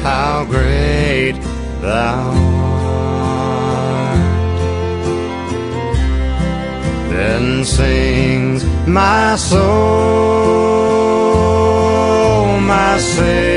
how great thou art. Then sings my soul, my Savior